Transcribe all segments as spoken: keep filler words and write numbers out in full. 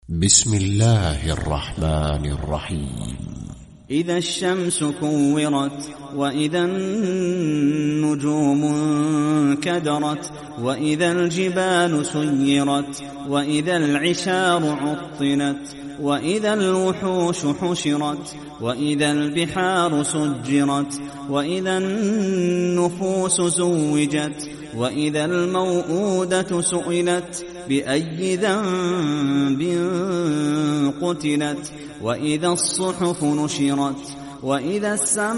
بسم الله الرحمن الرحيم. إذا الشمس كورت، وإذا النجوم انكدرت، وإذا الجبال سيرت، وإذا العشار عطلت، وإذا الوحوش حشرت، وإذا البحار سجرت، وإذا النفوس زوجت، وإذا الموءودة سئلت بأي ذنب قتلت، وإذا الصحف نشرت، وإذا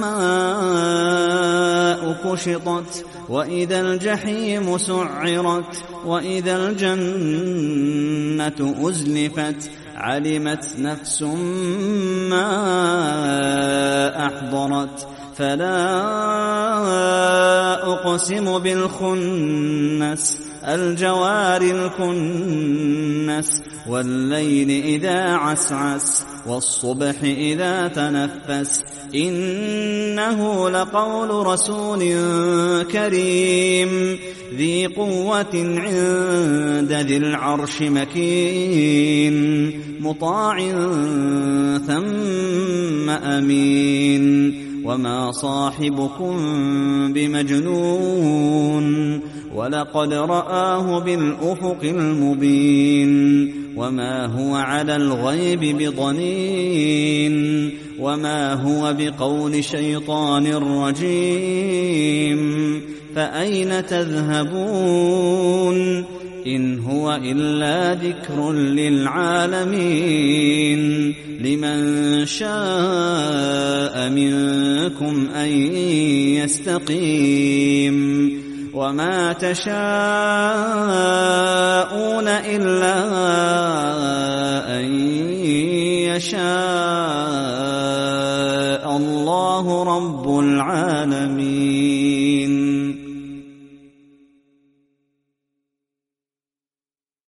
السماء كشطت، وإذا الجحيم سعرت، وإذا الجنة أزلفت، علمت نفس ما أحضرت. فلا أقسم بالخنس، الجوار الكنس، والليل إذا عسعس، والصبح إذا تنفس، إنه لقول رسول كريم ذي قوة عند ذي العرش مكين، مطاع ثم أمين. وما صاحبكم بمجنون، ولقد رآه بالأفق المبين. وما هو على الغيب بضنين، وما هو بقول شيطان رجيم. فأين تذهبون؟ إن هو إلا ذكر للعالمين، لمن شاء منكم أن يستقيم. وما تشاءون إلا أن يشاء الله رب العالمين.